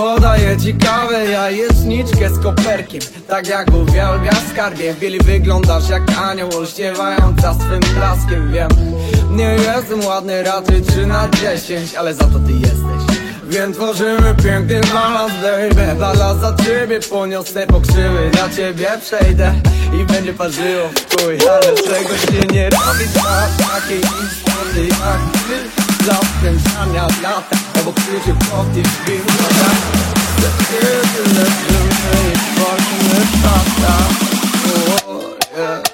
Podaję ci kawę, jajeczniczkę z koperkiem. Tak jak uwielbia w skarbie. W bieli wyglądasz jak anioł, olśniewająca swym blaskiem. Wiem, nie jestem ładny, raczej 3 na 10, ale za to ty jesteś. Więc tworzymy piękny balans, baby. Balans za ciebie, poniosę pokrzywy. Dla ciebie przejdę i będzie parzyło w chuj. Ale czego się nie robi dla takiej istoty jak ty. Dla wkręcania lata, obok krzyczy poty w film. Za ciebie leżymy i tworzymy tata.